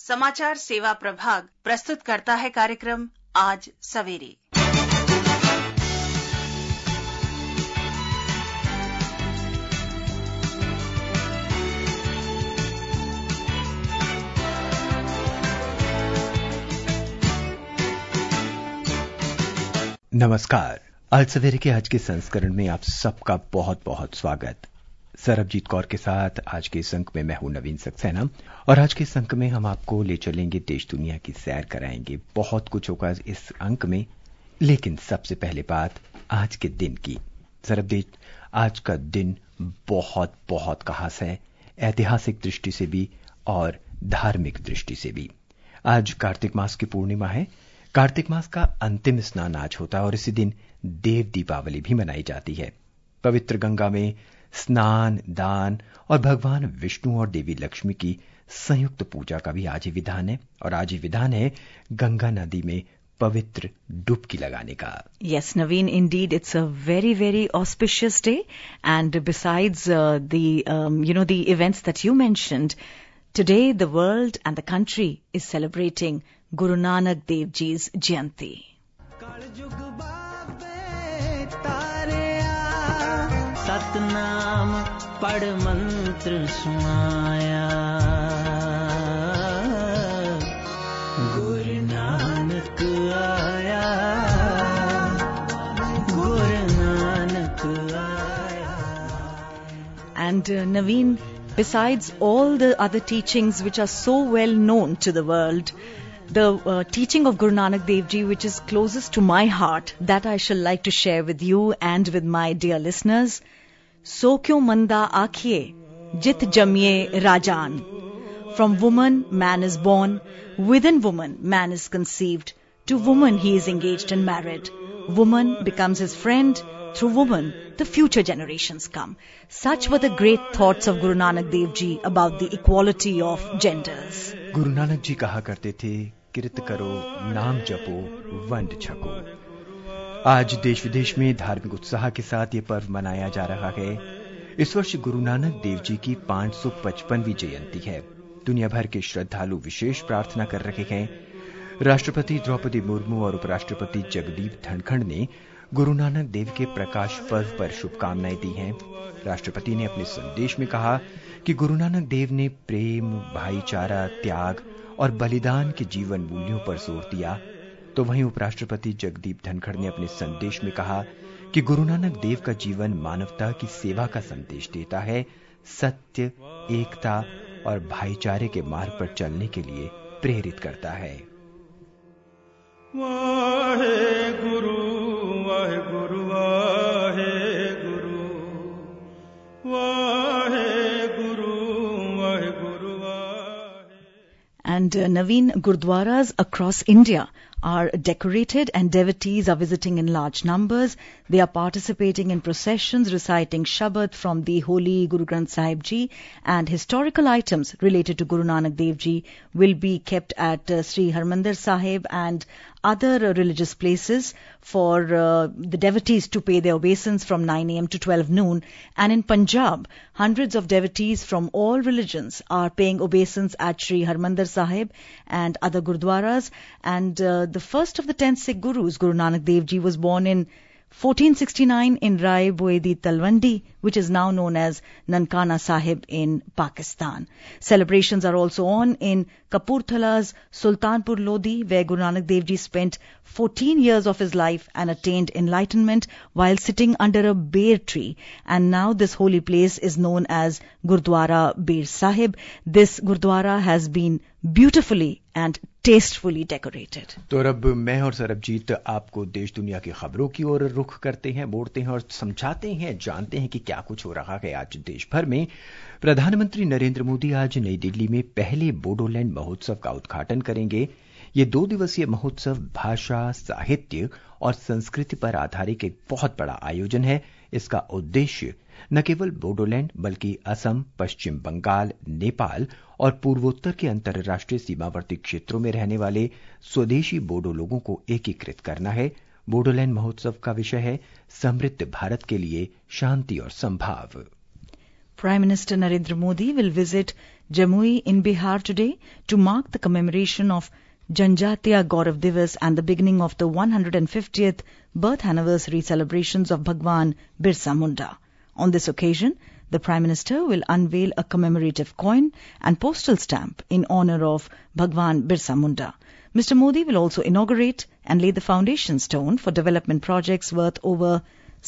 समाचार सेवा प्रभाग प्रस्तुत करता है कार्यक्रम आज सवेरे। नमस्कार। आज सवेरे के आज के संस्करण में आप सबका बहुत बहुत स्वागत। सरबजीत कौर के साथ आज के इस अंक में मैं हूं नवीन सक्सेना और आज के इस अंक में हम आपको ले चलेंगे, देश दुनिया की सैर कराएंगे। बहुत कुछ होगा इस अंक में, लेकिन सबसे पहले बात आज के दिन की। सरबजीत, आज का दिन बहुत बहुत खास है, ऐतिहासिक दृष्टि से भी और धार्मिक दृष्टि से भी। आज कार्तिक मास की पूर्णिमा है। कार्तिक मास का अंतिम स्नान आज होता है और इसी दिन देव दीपावली भी मनाई जाती है। पवित्र गंगा में स्नान, दान और भगवान विष्णु और देवी लक्ष्मी की संयुक्त पूजा का भी आज ही विधान है। और आज ही विधान है गंगा नदी में पवित्र डुबकी लगाने का। Yes, Naveen, indeed, it's a very, very auspicious day. And besides the events that you mentioned, today the world and the country is celebrating Guru Nanak Dev Ji's Jayanti. Satnam पढ़ मंत्र सुनाया, गुरु नानक आया, गुरु नानक आया. And Naveen, besides all the other teachings which are so well known to the world, the teaching of Guru Nanak Dev Ji, which is closest to my heart, that I shall like to share with you and with my dear listeners. So kyo manda aakhiye, jit jamiye rajan. From woman, man is born. Within woman, man is conceived. To woman, he is engaged and married. Woman becomes his friend. Through woman, the future generations come. Such were the great thoughts of Guru Nanak Dev Ji about the equality of genders. Guru Nanak ji कहा करते थे, किरत करो, नाम जपो, वंड छको। आज देश विदेश में धार्मिक उत्साह के साथ ये पर्व मनाया जा रहा है। इस वर्ष गुरु नानक देव जी की 555वीं जयंती है। दुनिया भर के श्रद्धालु विशेष प्रार्थना कर रहे हैं। राष्ट्रपति द्रौपदी मुर्मू और उपराष्ट्रपति जगदीप धनखड़ ने गुरु नानक देव के प्रकाश पर्व पर शुभकामनाएं दी हैं। राष्ट्रपति ने अपने संदेश में कहा कि गुरु नानक देव ने प्रेम, भाईचारा, त्याग और बलिदान के जीवन मूल्यों पर जोर दिया। तो वहीं उपराष्ट्रपति जगदीप धनखड़ ने अपने संदेश में कहा कि गुरु नानक देव का जीवन मानवता की सेवा का संदेश देता है, सत्य, एकता और भाईचारे के मार्ग पर चलने के लिए प्रेरित करता है। वाहे गुरु, वाहे गुरु, वाहे गुरु, वाहे गुरु, वाहे गुरु, वाहे. And Naveen, Gurdwaras across India are decorated and devotees are visiting in large numbers. They are participating in processions, reciting Shabad from the holy Guru Granth Sahib Ji, and historical items related to Guru Nanak Dev Ji will be kept at Sri Harmandir Sahib and other religious places for the devotees to pay their obeisance from 9 a.m. to 12 noon. And in Punjab, hundreds of devotees from all religions are paying obeisance at Sri Harmandir Sahib and other gurdwaras. And the first of the 10 Sikh Gurus, Guru Nanak Dev Ji, was born in 1469 in Rai Boedi Talwandi, which is now known as Nankana Sahib in Pakistan. Celebrations are also on in Kapurthala's Sultanpur Lodi, where Guru Nanak Dev Ji spent 14 years of his life and attained enlightenment while sitting under a ber tree. And now this holy place is known as Gurdwara Ber Sahib. This Gurdwara has been beautifully and tastefully decorated. तो अब मैं और सरबजीत आपको देश दुनिया की खबरों की ओर रुख करते हैं, मोड़ते हैं और समझाते हैं, जानते हैं कि क्या कुछ हो रहा है आज देश भर में। प्रधानमंत्री नरेंद्र मोदी आज नई दिल्ली में पहले बोडोलैंड महोत्सव का उद्घाटन करेंगे। ये 2 दिवसीय महोत्सव भाषा, साहित्य और संस्कृति पर आधारित एक बहुत बड़ा आयोजन है। इसका उद्देश्य न केवल बोडोलैंड बल्कि असम, पश्चिम बंगाल, नेपाल और पूर्वोत्तर के अंतर्राष्ट्रीय सीमावर्ती क्षेत्रों में रहने वाले स्वदेशी बोडो लोगों को एकीकृत करना है। बोडोलैंड महोत्सव का विषय है समृद्ध भारत के लिए शांति और संभाव। Prime Minister Narendra Modi will visit Jamui in Bihar today to mark the commemoration of Janjatiya Gaurav Divas and the beginning of the 150th birth anniversary celebrations of Bhagwan Birsa Munda. On this occasion, the Prime Minister will unveil a commemorative coin and postal stamp in honour of Bhagwan Birsa Munda. Mr. Modi will also inaugurate and lay the foundation stone for development projects worth over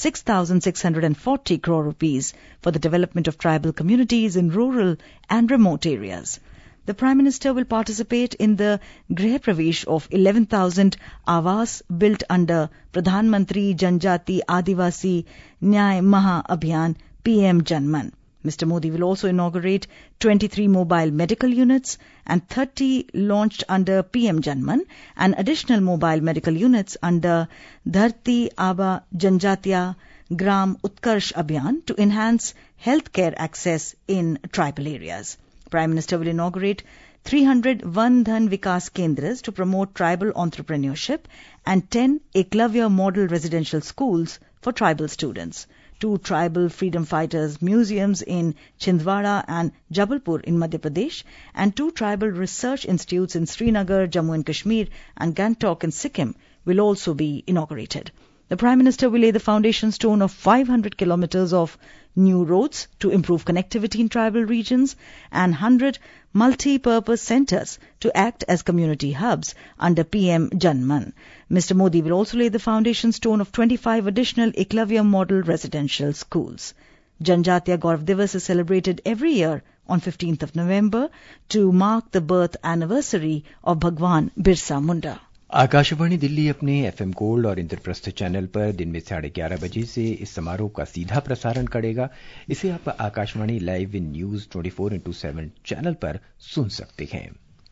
6,640 crore rupees for the development of tribal communities in rural and remote areas. The Prime Minister will participate in the Grih Pravesh of 11,000 Awas built under Pradhan Mantri Janjati Adivasi Nyay Maha Abhiyan PM Janman. Mr. Modi will also inaugurate 23 mobile medical units and 30 launched under PM Janman and additional mobile medical units under Dharti Aba Janjatiya Gram Utkarsh Abhiyan to enhance healthcare access in tribal areas. Prime Minister will inaugurate 300 Van Dhan Vikas Kendras to promote tribal entrepreneurship and 10 Eklavya model residential schools for tribal students. 2 tribal freedom fighters museums in Chhindwara and Jabalpur in Madhya Pradesh and 2 tribal research institutes in Srinagar, Jammu and Kashmir and Gangtok in Sikkim will also be inaugurated. The Prime Minister will lay the foundation stone of 500 kilometers of new roads to improve connectivity in tribal regions and 100 multi-purpose centers to act as community hubs under PM Janman. Mr. Modi will also lay the foundation stone of 25 additional Eklavya model residential schools. Janjatiya Gaurav Divas is celebrated every year on 15th of November to mark the birth anniversary of Bhagwan Birsa Munda. Akashvani Delhi अपने FM gold और Indraprastha channel पर दिन में 11:30 बजे से इस समारोह का सीधा प्रसारण करेगा. इसे आप Akashvani live in news 24/7 channel पर सुन सकते हैं.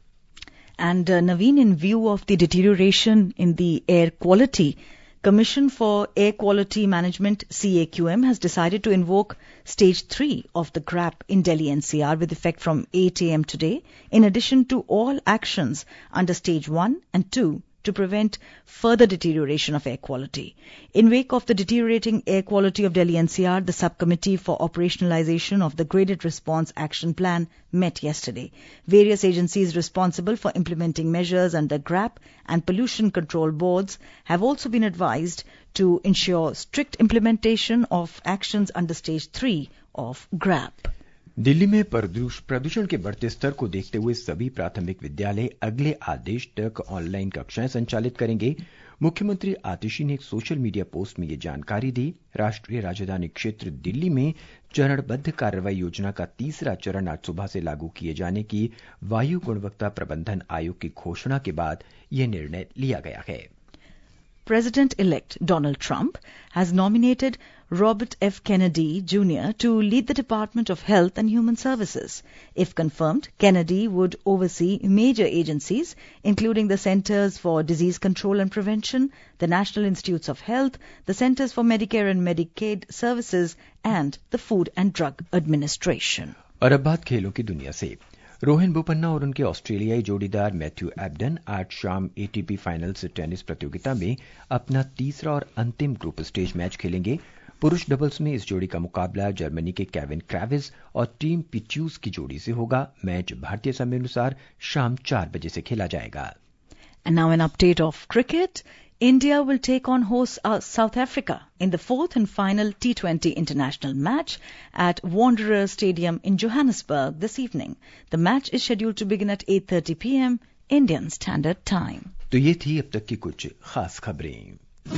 And Naveen, in view of the deterioration in the air quality, Commission for Air Quality Management CAQM has decided to invoke Stage 3 of the GRAP in Delhi NCR with effect from 8 a.m. today, in addition to all actions under Stage 1 and 2 to prevent further deterioration of air quality. In wake of the deteriorating air quality of Delhi NCR, the subcommittee for operationalization of the Graded Response Action Plan met yesterday. Various agencies responsible for implementing measures under GRAP and pollution control boards have also been advised to ensure strict implementation of actions under Stage 3 of GRAP. Delhi में प्रदूषण के बढ़ते स्तर को देखते हुए सभी प्राथमिक विद्यालय अगले आदेश तक ऑनलाइन कक्षाएं संचालित करेंगे. मुख्यमंत्री आतिशी ने एक सोशल मीडिया पोस्ट में ये जानकारी दी. राष्ट्रीय राजधानी क्षेत्र दिल्ली में चरणबद्ध कार्रवाई योजना का तीसरा चरण आज सुबह से लागू किए जाने की वायु गुणवत्ता प्रबंधन आयोग की घोषणा के बाद यह निर्णय लिया गया है. President-elect Donald Trump has nominated Robert F. Kennedy Jr. to lead the Department of Health and Human Services. If confirmed, Kennedy would oversee major agencies, including the Centers for Disease Control and Prevention, the National Institutes of Health, the Centers for Medicare and Medicaid Services, and the Food and Drug Administration. और अब बात खेलों की दुनिया से. रोहन बोपन्ना और उनके ऑस्ट्रेलियाई जोड़ीदार मैथ्यू एबडन आज शाम एटीपी फाइनल्स टेनिस प्रतियोगिता में अपना तीसरा और अंतिम ग्रुप स्टेज मैच खेलेंगे. पुरुष डबल्स में इस जोड़ी का मुकाबला जर्मनी के केविन क्रेविस और टीम पिच्यूस की जोड़ी से होगा. मैच भारतीय समय अनुसार शाम 4 बजे से खेला जाएगा. And now an update of cricket. India will take on host South Africa in the fourth and final T20 international match at Wanderers Stadium in Johannesburg this evening. The match is scheduled to begin at 8:30 p.m. Indian Standard Time. तो ये थी अब तक की कुछ खास खबरें.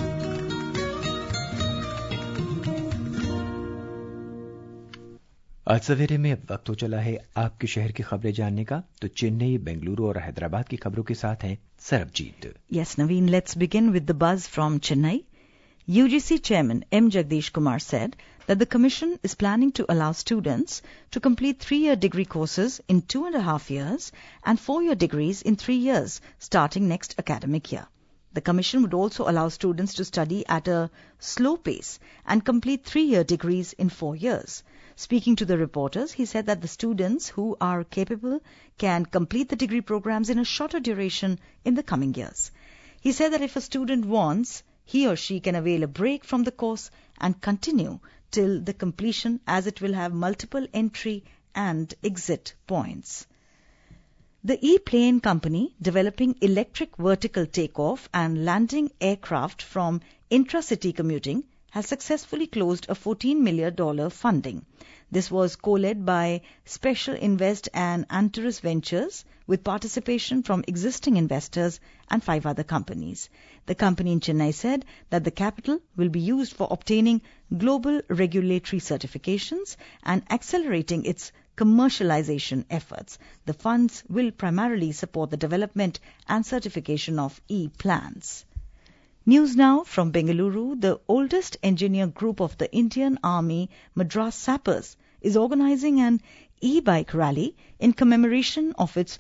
आज सवेरे में अब वक्त हो चला है आपके शहर की खबरें जानने का. तो चेन्नई, बेंगलुरु और हैदराबाद की खबरों के साथ हैं Sarabjit. Yes, Naveen, let's begin with the buzz from Chennai. UGC Chairman M. Jagdish Kumar said that the Commission is planning to allow students to complete 3-year degree courses in 2.5 years and 4-year degrees in 3 years, starting next academic year. The Commission would also allow students to study at a slow pace and complete 3-year degrees in 4 years. Speaking to the reporters, he said that the students who are capable can complete the degree programs in a shorter duration in the coming years. He said that if a student wants, he or she can avail a break from the course and continue till the completion, as it will have multiple entry and exit points. The E-Plane company, developing electric vertical takeoff and landing aircraft from intra-city commuting, has successfully closed a $14 million funding. This was co-led by Special Invest and Antares Ventures, with participation from existing investors and 5 other companies. The company in Chennai said that the capital will be used for obtaining global regulatory certifications and accelerating its commercialization efforts. The funds will primarily support the development and certification of E-plans. News now from Bengaluru. The oldest engineer group of the Indian Army, Madras Sappers, is organizing an e-bike rally in commemoration of its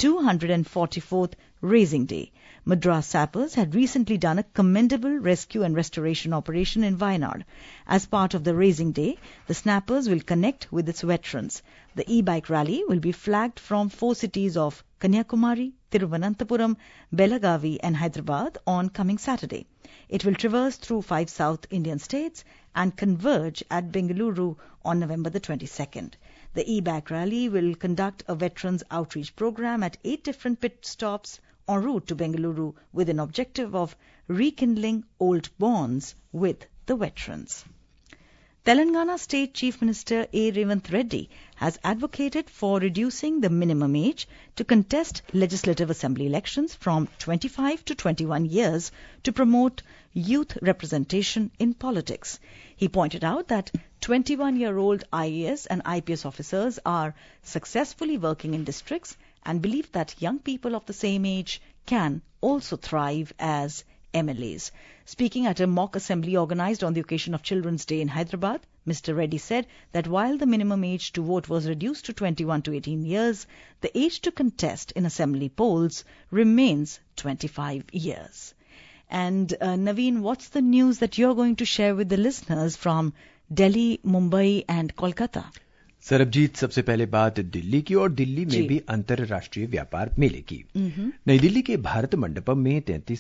244th Racing Day. Madras Sappers had recently done a commendable rescue and restoration operation in Wayanad. As part of the Racing Day, the snappers will connect with its veterans. The e-bike rally will be flagged from 4 cities of Kanyakumari, Thiruvananthapuram, Belagavi and Hyderabad on coming Saturday. It will traverse through 5 South Indian states and converge at Bengaluru on November the 22nd. The e-bike rally will conduct a veterans outreach program at 8 different pit stops en route to Bengaluru with an objective of rekindling old bonds with the veterans. Telangana State Chief Minister A. Revanth Reddy has advocated for reducing the minimum age to contest Legislative Assembly elections from 25 to 21 years to promote youth representation in politics. He pointed out that 21-year-old IAS and IPS officers are successfully working in districts and believe that young people of the same age can also thrive as MLAs. Speaking at a mock assembly organized on the occasion of Children's Day in Hyderabad, Mr. Reddy said that while the minimum age to vote was reduced to 21 to 18 years, the age to contest in assembly polls remains 25 years. And Naveen, what's the news that you're going to share with the listeners from Delhi, Mumbai and Kolkata? Sarabjit, सबसे पहले बात दिल्ली की, और दिल्ली में भी अंतर्राष्ट्रीय व्यापार मेले की। नई दिल्ली के भारत मंडपम में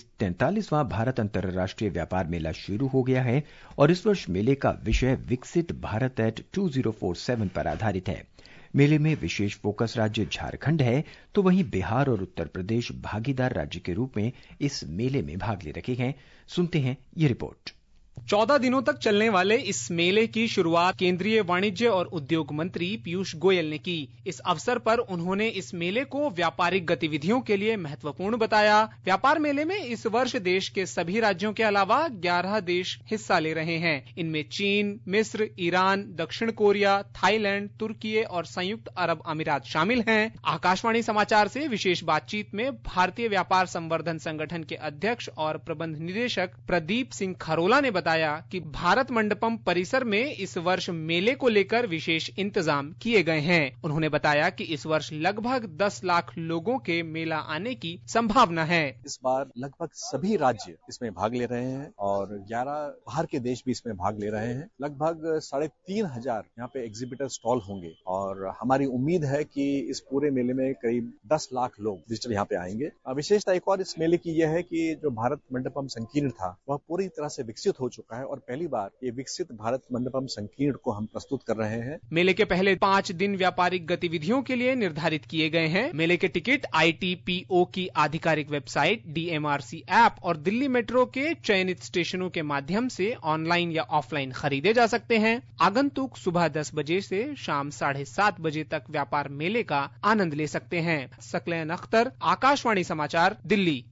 43वां भारत अंतर्राष्ट्रीय व्यापार मेला शुरू हो गया है और इस वर्ष मेले का विषय विकसित भारत एट 2047 पर आधारित है। मेले में विशेष फोकस राज्य झारखंड है, तो वहीं बिहार और उत्तर प्रदेश भागीदार राज्य के रूप में इस मेले में भाग ले रहे हैं। सुनते हैं ये रिपोर्ट। 14 दिनों तक चलने वाले इस मेले की शुरुआत केंद्रीय वाणिज्य और उद्योग मंत्री पीयूष गोयल ने की। इस अवसर पर उन्होंने इस मेले को व्यापारिक गतिविधियों के लिए महत्वपूर्ण बताया। व्यापार मेले में इस वर्ष देश के सभी राज्यों के अलावा 11 देश हिस्सा ले रहे हैं। इनमें चीन, मिस्र, ईरान, दक्षिण कोरिया, थाईलैंड, तुर्की और संयुक्त अरब अमीरात शामिल हैं। आकाशवाणी समाचार से विशेष बातचीत में भारतीय व्यापार संवर्धन संगठन के अध्यक्ष और प्रबंध निदेशक प्रदीप सिंह खरोला ने बताया कि भारत मंडपम परिसर में इस वर्ष मेले को लेकर विशेष इंतजाम किए गए हैं। उन्होंने बताया कि इस वर्ष लगभग 10 लाख लोगों के मेला आने की संभावना है। इस बार लगभग सभी राज्य इसमें भाग ले रहे हैं और 11 बाहर के देश भी इसमें भाग ले रहे हैं। लगभग 3,500 यहाँ पे एग्जीबिटर स्टॉल होंगे और हमारी उम्मीद है कि इस पूरे मेले में करीब 10 लाख लोग विजिटर यहाँ पे आएंगे। विशेषता एक और इस मेले की यह है कि जो भारत मंडपम संकीर्ण था वह पूरी तरह से विकसित हो चुका है और पहली बार ये विकसित भारत मंडपम संकीर्ण को हम प्रस्तुत कर रहे हैं। मेले के पहले 5 दिन व्यापारिक गतिविधियों के लिए निर्धारित किए गए हैं। मेले के टिकट ITPO की आधिकारिक वेबसाइट, DMRC ऐप और दिल्ली मेट्रो के चयनित स्टेशनों के माध्यम से ऑनलाइन या ऑफलाइन खरीदे जा सकते हैं। आगंतुक सुबह 10 बजे से शाम 7:30 बजे तक व्यापार मेले का आनंद ले सकते हैं। सकलैन अख्तर, आकाशवाणी समाचार, दिल्ली।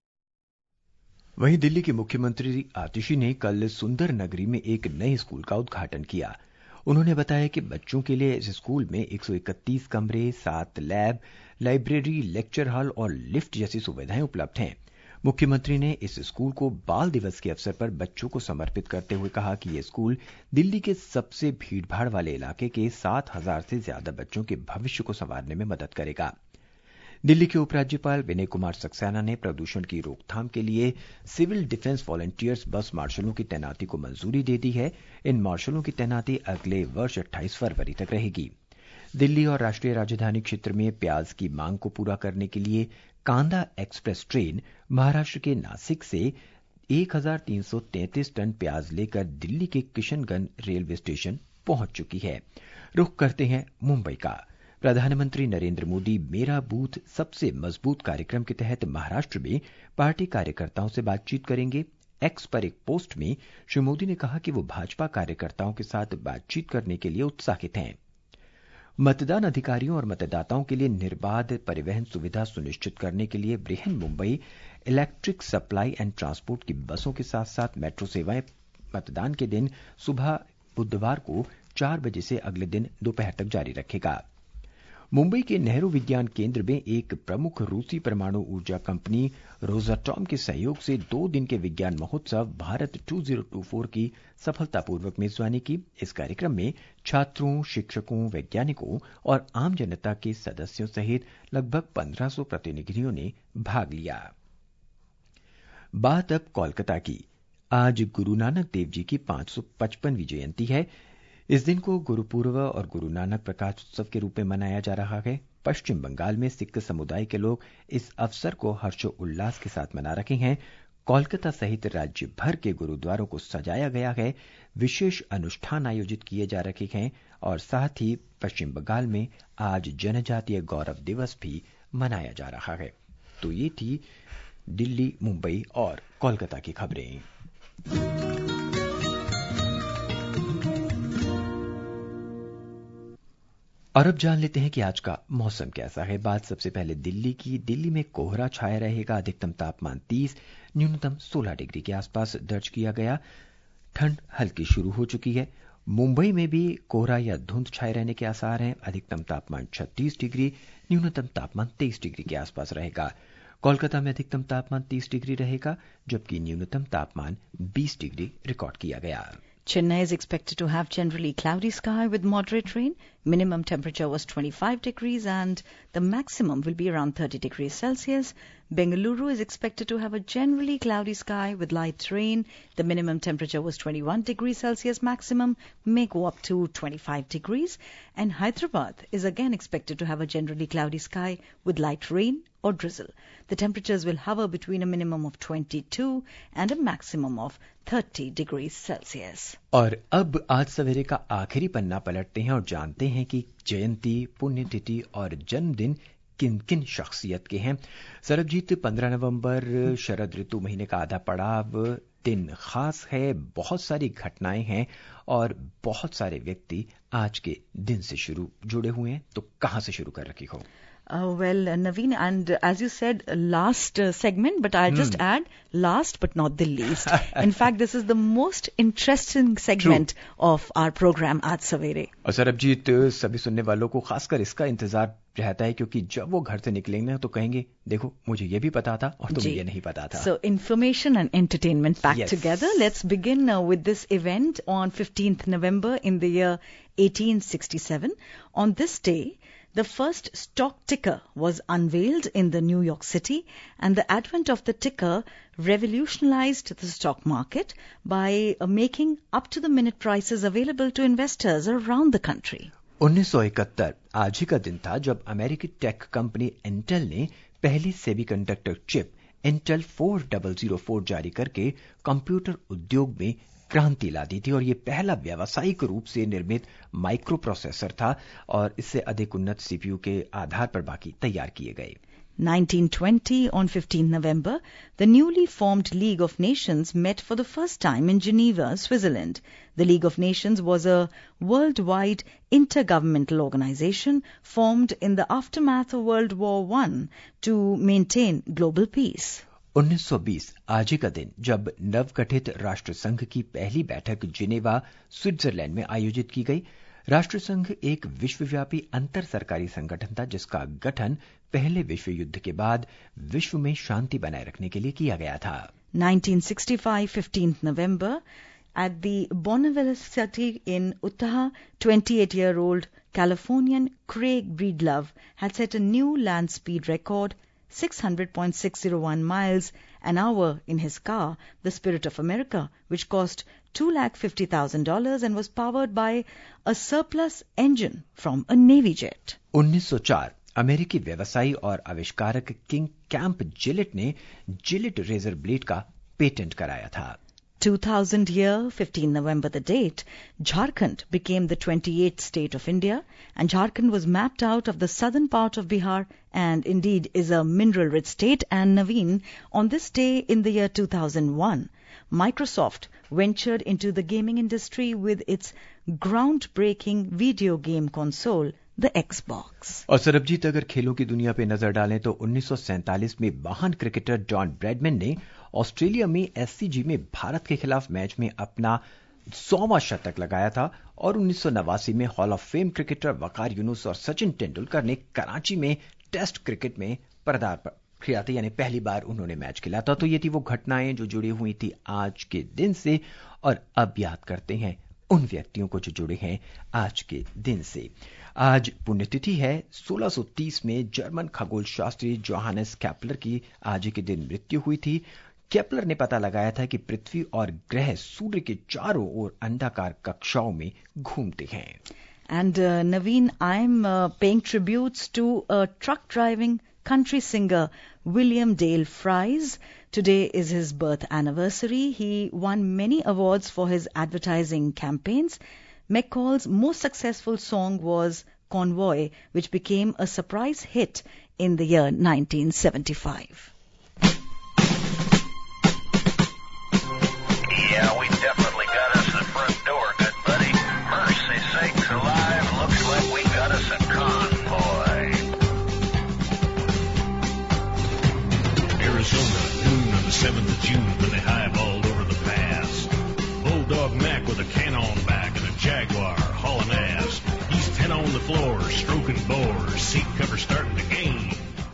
वहीं दिल्ली के मुख्यमंत्री आतिशी ने कल सुंदर नगरी में एक नए स्कूल का उद्घाटन किया। उन्होंने बताया कि बच्चों के लिए इस स्कूल में 131 कमरे, 7 लैब, लाइब्रेरी, लेक्चर हॉल और लिफ्ट जैसी सुविधाएं उपलब्ध हैं। मुख्यमंत्री ने इस स्कूल को बाल दिवस के अवसर पर बच्चों को समर्पित करते हुए कहा कि यह स्कूल दिल्ली के सबसे भीड़भाड़ वाले इलाके के 7,000 से ज्यादा बच्चों के भविष्य को संवारने में मदद करेगा। दिल्ली के उपराज्यपाल विनय कुमार सक्सेना ने प्रदूषण की रोकथाम के लिए सिविल डिफेंस वॉलंटियर्स बस मार्शलों की तैनाती को मंजूरी दे दी है। इन मार्शलों की तैनाती अगले वर्ष 28 फरवरी तक रहेगी। दिल्ली और राष्ट्रीय राजधानी क्षेत्र में प्याज की मांग को पूरा करने के लिए कांदा एक्सप्रेस ट्रेन महाराष्ट्र के नासिक से 1,333 टन प्याज लेकर दिल्ली के किशनगंज रेलवे स्टेशन पहुंच चुकी है। रुख करते हैं मुंबई का। प्रधानमंत्री नरेंद्र मोदी मेरा बूथ सबसे मजबूत कार्यक्रम के तहत महाराष्ट्र में पार्टी कार्यकर्ताओं से बातचीत करेंगे। एक्स पर एक पोस्ट में श्री मोदी ने कहा कि वो भाजपा कार्यकर्ताओं के साथ बातचीत करने के लिए उत्साहित हैं। मतदान अधिकारियों और मतदाताओं के लिए निर्बाध परिवहन सुविधा सुनिश्चित करने के लिए Brihan Mumbai electric supply and transport की बसों के साथ साथ मेट्रो सेवाएं मतदान के दिन सुबह बुधवार को 4 बजे से अगले दिन दोपहर तक जारी रखेगा। मुंबई के नेहरू विज्ञान केंद्र में एक प्रमुख रूसी परमाणु ऊर्जा कंपनी रोसाटॉम के सहयोग से 2 दिन के विज्ञान महोत्सव भारत 2024 की सफलतापूर्वक मेजबानी की। इस कार्यक्रम में छात्रों, शिक्षकों, वैज्ञानिकों और आम जनता के सदस्यों सहित लगभग 1500 प्रतिनिधियों ने भाग लिया। बात अब कोलकाता की। आज गुरु नानक देव जी की 555वीं जयंती है। इस दिन को गुरुपूर्व और गुरु नानक प्रकाश उत्सव के रूप में मनाया जा रहा है। पश्चिम बंगाल में सिख समुदाय के लोग इस अवसर को हर्षोल्लास के साथ मना रहे हैं। कोलकाता सहित राज्य भर के गुरुद्वारों को सजाया गया है, विशेष अनुष्ठान आयोजित किए जा रहे हैं और साथ ही पश्चिम बंगाल में आज जनजातीय गौरव दिवस भी मनाया जा रहा है। तो ये थी दिल्ली, मुंबई और कोलकाता की खबरें। और अब जान लेते हैं कि आज का मौसम कैसा है। बात सबसे पहले दिल्ली की। दिल्ली में कोहरा छाया रहेगा। अधिकतम तापमान 30, न्यूनतम 16 डिग्री के आसपास दर्ज किया गया। ठंड हल्की शुरू हो चुकी है। मुंबई में भी कोहरा या धुंध छाए रहने के आसार हैं। अधिकतम तापमान 36 डिग्री, न्यूनतम तापमान 23 डिग्री के आसपास रहेगा। कोलकाता में अधिकतम तापमान 30 डिग्री रहेगा, जबकि न्यूनतम तापमान 20 डिग्री रिकॉर्ड किया गया। Chennai is expected to have generally cloudy sky with moderate rain. Minimum temperature was 25 degrees and the maximum will be around 30 degrees Celsius. Bengaluru is expected to have a generally cloudy sky with light rain. The minimum temperature was 21 degrees Celsius. Maximum may go up to 25 degrees. And Hyderabad is again expected to have a generally cloudy sky with light rain or drizzle. The temperatures will hover between a minimum of 22 and a maximum of 30 degrees Celsius. और अब आज सवेरे का आखिरी पन्ना पलटते हैं और जानते हैं कि जयंती, पुण्यतिथि और जन्मदिन किन किन शख्सियत के हैं। सरबजीत, 15 नवंबर शरद ऋतु महीने का आधा पड़ाव, दिन खास है, बहुत सारी घटनाएं हैं और बहुत सारे व्यक्ति आज के दिन से जुड़े हुए हैं। तो कहां से शुरू कर रखी हो? Well, Naveen, and as you said, last segment, but I'll just add, last but not the least. In fact, this is the most interesting segment of our program आज सवेरे। और सरबजीत, सभी सुनने वालों को खासकर इसका इंतजार रहता है, क्योंकि जब वो घर से निकलेंगे तो कहेंगे, देखो मुझे ये भी पता था और तुम्हें ये नहीं पता था। So information and entertainment packed together. Let's begin with this event on 15th November in the year 1867. On this day, the first stock ticker was unveiled in the New York City, and the advent of the ticker revolutionized the stock market by making up-to-the-minute prices available to investors around the country. 1971 आज ही का दिन था जब अमेरिकी tech company Intel ने पहली semiconductor chip Intel 4004 जारी करके कंप्यूटर उद्योग में क्रांति ला दी थी और ये पहला व्यावसायिक रूप से निर्मित माइक्रो प्रोसेसर था और इससे अधिक उन्नत सीपीयू के आधार पर बाकी तैयार किए गए। 1920, on 15 November, the newly formed League of Nations met for the first time in Geneva, Switzerland. The League of Nations was a worldwide intergovernmental organization formed in the aftermath of World War I to maintain global peace. 1920 आज ही का दिन जब नवगठित राष्ट्र संघ की पहली बैठक जिनेवा, स्विट्जरलैंड में आयोजित की गई। राष्ट्र संघ एक विश्वव्यापी अंतर सरकारी संगठन था जिसका गठन पहले विश्व युद्ध के बाद विश्व में शांति बनाए रखने के लिए किया गया था। 1965, 15th November, at the Bonneville City in Utah, 28-year-old Californian Craig Breedlove had set a new land speed record, 600.601 miles an hour in his car, the Spirit of America, which cost $250,000 and was powered by a surplus engine from a Navy jet. 1904 अमेरिकी व्यवसायी और आविष्कारक King Camp Gillette ने Gillette razor blade का patent कराया था। 2000 year, 15 November the date, Jharkhand became the 28th state of India, and Jharkhand was mapped out of the southern part of Bihar and indeed is a mineral-rich state. And Naveen, on this day in the year 2001, Microsoft ventured into the gaming industry with its groundbreaking video game console, the Xbox. और सरबजीत, अगर खेलों की दुनिया पे नजर डालें तो 1947 में महान क्रिकेटर जॉन ब्रैडमैन ने ऑस्ट्रेलिया में एससीजी में भारत के खिलाफ मैच में अपना 100वां शतक लगाया था और 1989 में hall of fame cricketer Waqar Younis और सचिन तेंदुलकर ने कराची में टेस्ट क्रिकेट में पदार्पण किया था, यानी पहली बार उन्होंने मैच खेला था। तो ये थी वो घटनाएं जो जुड़ी हुई थी आज के दिन से, और अब याद करते हैं उन व्यक्तियों को जो जुड़े हैं आज के दिन से। आज पुण्यतिथि है। 1630 में जर्मन खगोल शास्त्री जोहानेस केपलर की आज के दिन मृत्यु हुई थी। केपलर ने पता लगाया था कि पृथ्वी और ग्रह सूर्य के चारों ओर अंडाकार कक्षाओं में घूमते हैं। And Naveen, I'm paying tributes to a truck driving country singer William Dale Fries. Today is his birth anniversary. He won many awards for his advertising campaigns. McCall's most successful song was Convoy, which became a surprise hit in the year 1975. Yeah, we definitely got us the front door, good buddy. Mercy sakes alive, looks like we got us a convoy. Arizona, noon on the 7th of June, when they highballed over the pass. Bulldog Mac with a cannon back and a Jaguar hauling ass. He's 10 on the floor, stroking bores, seat cover starting to gain.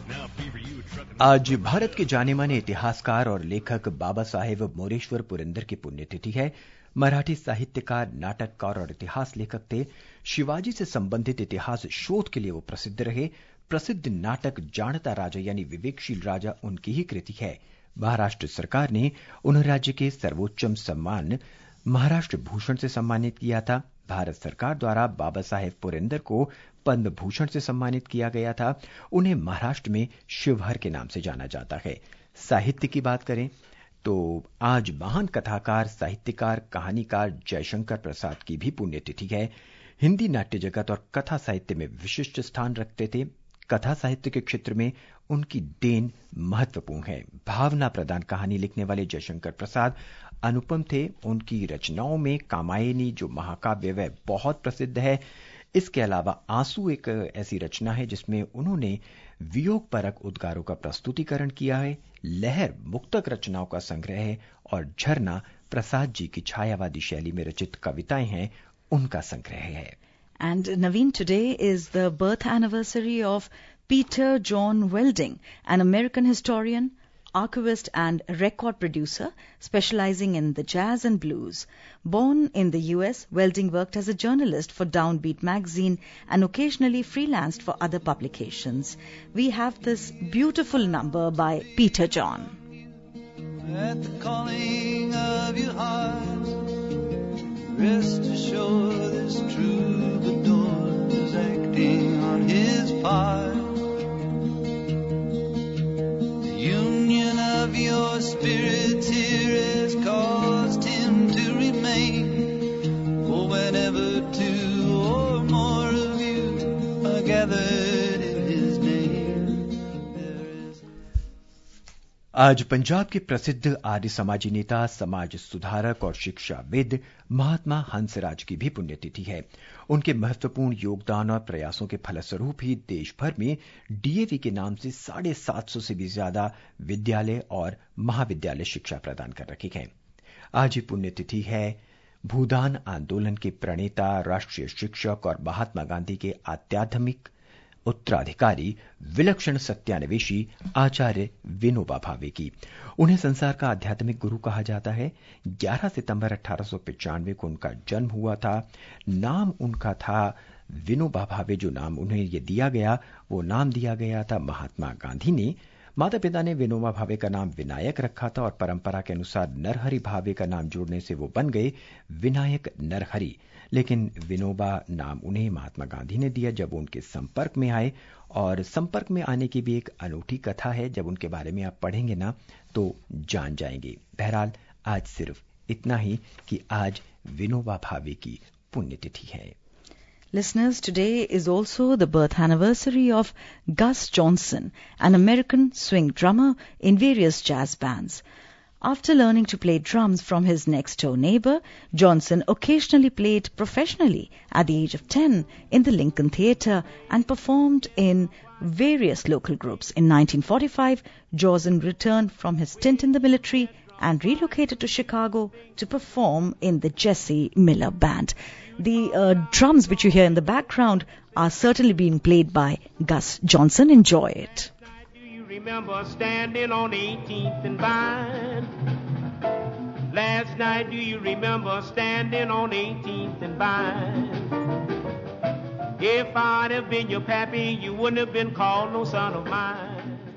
आज भारत के जाने माने इतिहासकार और लेखक बाबा साहेब मोरेश्वर पुरंदर की पुण्यतिथि है। मराठी साहित्यकार, नाटककार और इतिहास लेखक थे। शिवाजी से संबंधित इतिहास शोध के लिए वो प्रसिद्ध रहे। प्रसिद्ध नाटक जानता राजा यानी विवेकशील राजा उनकी ही कृति है। महाराष्ट्र सरकार ने उन्हें राज्य के सर्वोच्च सम्मान महाराष्ट्र भूषण से सम्मानित किया था। भारत सरकार द्वारा बाबा साहेब पुरंदर को पद्म भूषण से सम्मानित किया गया था। उन्हें महाराष्ट्र में शिवहर के नाम से जाना जाता है। साहित्य की बात करें तो आज महान कथाकार, साहित्यकार, कहानीकार जयशंकर प्रसाद की भी पुण्यतिथि है। हिंदी नाट्य जगत और कथा साहित्य में विशिष्ट स्थान रखते थे। कथा साहित्य के क्षेत्र में उनकी देन महत्वपूर्ण है। भावना प्रदान कहानी लिखने वाले जयशंकर प्रसाद अनुपम थे। उनकी रचनाओं में कामायनी जो महाकाव्य वह बहुत प्रसिद्ध है। इसके अलावा आंसू एक ऐसी रचना है जिसमें उन्होंने वियोग परक उद्गारों का प्रस्तुतिकरण किया है। लहर मुक्तक रचनाओं का संग्रह है और झरना प्रसाद जी की छायावादी शैली में रचित कविताएं हैं, उनका संग्रह है। And Naveen, today is the birth anniversary of Peter John Welding, an American historian, archivist and record producer specializing in the jazz and blues. Born in the US, Welding worked as a journalist for Downbeat magazine and occasionally freelanced for other publications. We have this beautiful number by Peter John. At the calling of your heart, rest assured this troubadour is acting on his part. The union of your spirits here has caused him to remain. For whenever two or more of you are gathered in his name, there is... आज पंजाब के प्रसिद्ध आर्य समाजी नेता, समाज सुधारक और शिक्षाविद महात्मा हंसराज की भी पुण्यतिथि है। उनके महत्वपूर्ण योगदान और प्रयासों के फलस्वरूप ही देश भर में डीएवी के नाम से 750 से भी ज्यादा विद्यालय और महाविद्यालय शिक्षा प्रदान कर रखे हैं। आज ही पुण्यतिथि है भूदान आंदोलन के प्रणेता, राष्ट्रीय शिक्षक और महात्मा गांधी के आध्यात्मिक उत्तराधिकारी, विलक्षण सत्यान्वेषी आचार्य विनोबा भावे की। उन्हें संसार का आध्यात्मिक गुरु कहा जाता है। 11 सितंबर 1895 को उनका जन्म हुआ था। नाम उनका था विनोबा भावे। जो नाम उन्हें ये दिया गया वो नाम दिया गया था महात्मा गांधी ने। माता पिता ने विनोबा भावे का नाम विनायक रखा था और परंपरा के अनुसार नरहरि भावे का नाम जोड़ने से वो बन गए विनायक नरहरि। लेकिन विनोबा नाम उन्हें महात्मा गांधी ने दिया जब वो उनके संपर्क में आए, और संपर्क में आने की भी एक अनूठी कथा है। जब उनके बारे में आप पढ़ेंगे ना तो जान जाएंगे। बहरहाल आज सिर्फ इतना ही कि आज विनोबा भावे की पुण्यतिथि है। Listeners, today is also the birth anniversary of Gus Johnson, an American swing drummer in various jazz bands. After learning to play drums from his next-door neighbor, Johnson occasionally played professionally at the age of 10 in the Lincoln Theatre and performed in various local groups. In 1945, Johnson returned from his stint in the military and relocated to Chicago to perform in the Jesse Miller Band. The drums which you hear in the background are certainly being played by Gus Johnson. Enjoy it. Do you remember standing on 18th and Vine? Last night, do you remember standing on 18th and Vine? If I'd have been your pappy, you wouldn't have been called no son of mine.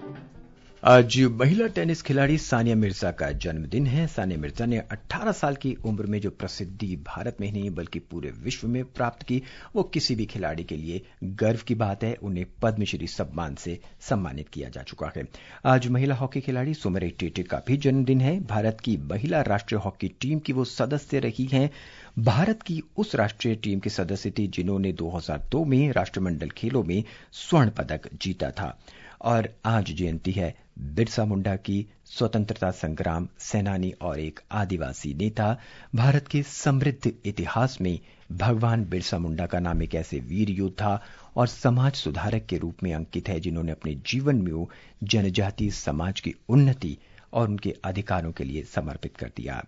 आज महिला tennis खिलाड़ी सानिया मिर्जा का जन्मदिन है। सानिया मिर्जा ने 18 साल की उम्र में जो प्रसिद्धि भारत में ही नहीं बल्कि पूरे विश्व में प्राप्त की, वो किसी भी खिलाड़ी के लिए गर्व की बात है। उन्हें पद्मश्री सम्मान से सम्मानित किया जा चुका है। आज महिला हॉकी खिलाड़ी सुमरे टेटे का भी जन्मदिन है। भारत की महिला राष्ट्रीय हॉकी टीम की वो सदस्य रही हैं। भारत की उस राष्ट्रीय टीम की सदस्य थी जिन्होंने 2002 में राष्ट्रमंडल खेलों में स्वर्ण पदक जीता था। और आज जयंती है बिरसा मुंडा की, स्वतंत्रता संग्राम सेनानी और एक आदिवासी नेता। भारत के समृद्ध इतिहास में भगवान बिरसा मुंडा का नाम एक ऐसे वीर योद्धा और समाज सुधारक के रूप में अंकित है जिन्होंने अपने जीवन में जनजातीय समाज की उन्नति और उनके अधिकारों के लिए समर्पित कर दिया।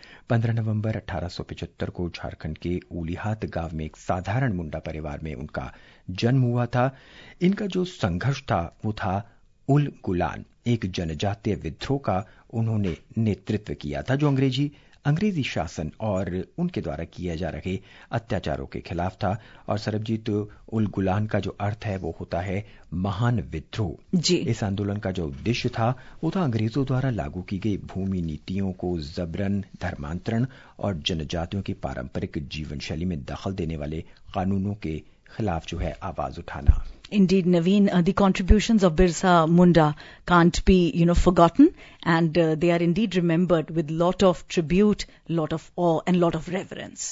15 नवंबर 1875 को झारखंड के उलीहात गांव में एक साधारण मुंडा परिवार में उनका जन्म हुआ था। इनका जो संघर्ष था वो था उल गुलान, एक जनजातीय विद्रोह का उन्होंने नेतृत्व किया था जो अंग्रेजी शासन और उनके द्वारा किए जा रहे अत्याचारों के खिलाफ था। और सरबजीत, उल गुलान का जो अर्थ है वो होता है महान विद्रोह जी। इस आंदोलन का जो उद्देश्य था वो था अंग्रेजों द्वारा लागू की गई भूमि नीतियों को जबरन, धर्मांतरण और जनजातियों की पारंपरिक जीवन शैली में दखल देने वाले कानूनों के खिलाफ जो है आवाज उठाना। Indeed, Naveen, the contributions of Birsa Munda can't be, forgotten, and they are indeed remembered with lot of tribute, lot of awe, and lot of reverence.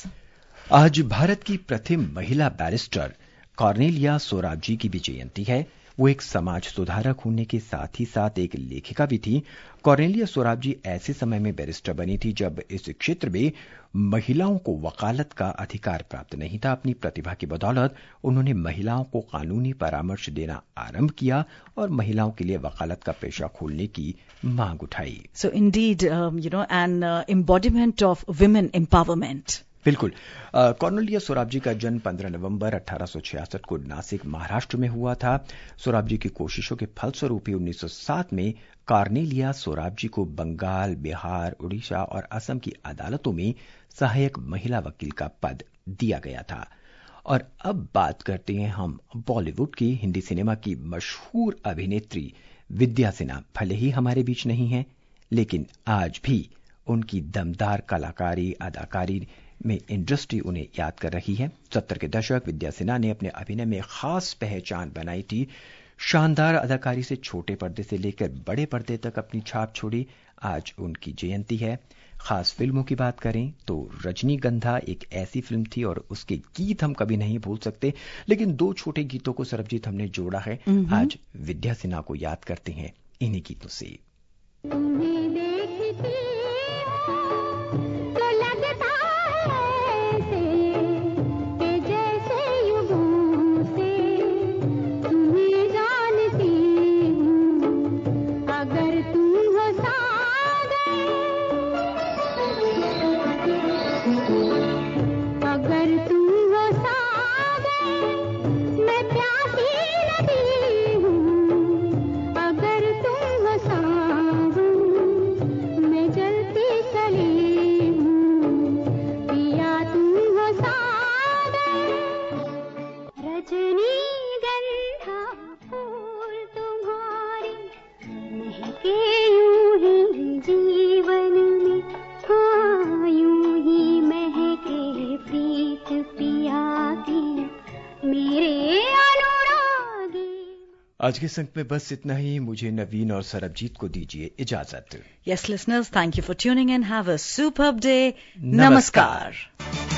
आज भारत की प्रथम महिला बैरिस्टर कॉर्नेलिया सोराबजी की भी जयंती है। वो एक समाज सुधारक होने के साथ ही साथ एक लेखिका भी थी। कॉर्नेलिया सोराबजी ऐसे समय में बैरिस्टर बनी थी जब इस क्षेत्र में महिलाओं को वकालत का अधिकार प्राप्त नहीं था। अपनी प्रतिभा की बदौलत उन्होंने महिलाओं को कानूनी परामर्श देना आरंभ किया और महिलाओं के लिए वकालत का पेशा खोलने की मांग उठाई। So indeed, an embodiment of women empowerment. बिल्कुल। कॉर्नेलिया सोराबजी का जन्म 15 नवंबर 1866 को नासिक, महाराष्ट्र में हुआ था। सोराबजी की कोशिशों के फलस्वरूप ही 1907 में कॉर्नेलिया सोराबजी को बंगाल, बिहार, उड़ीसा और असम की अदालतों में सहायक महिला वकील का पद दिया गया था। और अब बात करते हैं हम बॉलीवुड की। हिंदी सिनेमा की मशहूर अभिनेत्री विद्या सिन्हा भले ही हमारे बीच नहीं है, लेकिन आज भी उनकी दमदार कलाकारी, अदाकारी में इंडस्ट्री उन्हें याद कर रही है। 70 के दशक विद्या सिन्हा ने अपने अभिनय में खास पहचान बनाई थी। शानदार अदाकारी से छोटे पर्दे से लेकर बड़े पर्दे तक अपनी छाप छोड़ी। आज उनकी जयंती है। खास फिल्मों की बात करें तो रजनीगंधा एक ऐसी फिल्म थी और उसके गीत हम कभी नहीं भूल सकते, लेकिन 2 छोटे गीतों को सरबजीत हमने जोड़ा है। आज विद्या सिन्हा को याद करते हैं इन्हीं गीतों से। मैं जलती चली आज के संग में बस इतना ही। मुझे नवीन और सरबजीत को दीजिए इजाजत। Yes, listeners, thank you for tuning in. Have a superb day. Namaskar.